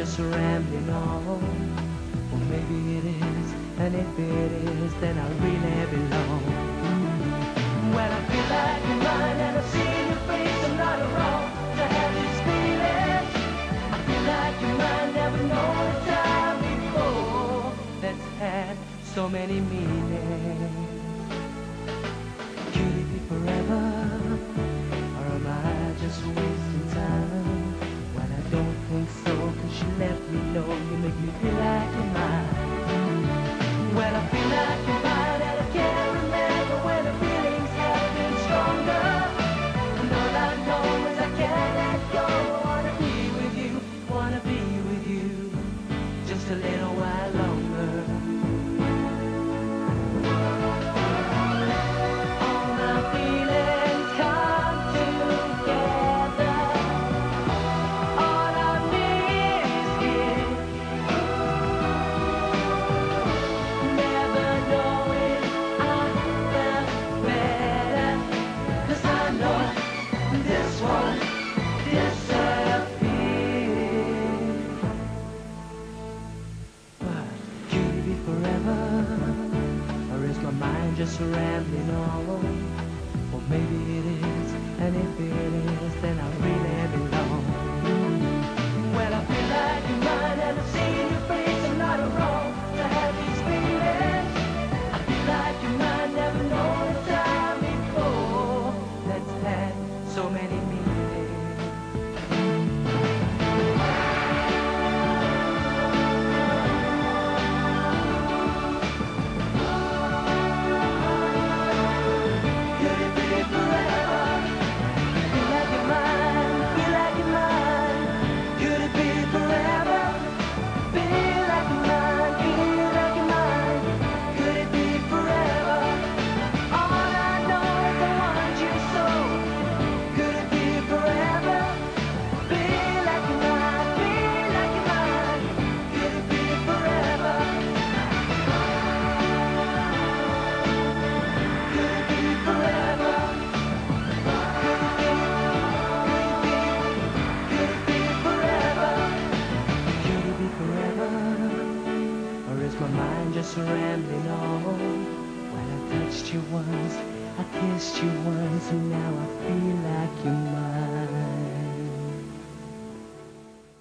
just rambling on. Or maybe it is, and if it is, then I really belong. When I feel like you're mine and I see your face, I'm not wrong to have these feelings. I feel like you're mine, never known a time before that's had so many meanings. Could it be forever, or am I just wasting time? When I don't think so, 'cause you let me know, you make me feel like you're mine. When I feel like you're mine and I can't remember when the feelings have been stronger. And all I know is I can't let go. I wanna be with you, wanna be with you, just a little while longer. All my feelings come together. All I need is you. Never knowing I felt better, 'cause I know this won't disappear. But could it be forever, or is my mind just rambling on? Or maybe it is, and if it is, then I really belong. When I feel like you're mine and I see your face, I'm not wrong to have these feelings. I feel like you're mine, never known a time before that's had so many meanings. Could it be forever? Feel like you're mine, feel like you're mine. Could it be forever? Feel like you're mine, feel like you're mine. Could it be forever? All I know is I want you so. Could it be forever? Feel like you're mine, feel like you're mine. Could it be forever? Could it be forever? Could it be forever? Could it be forever? Or is my mind just rambling on? When I touched you once, I kissed you once, and now I feel like you're mine.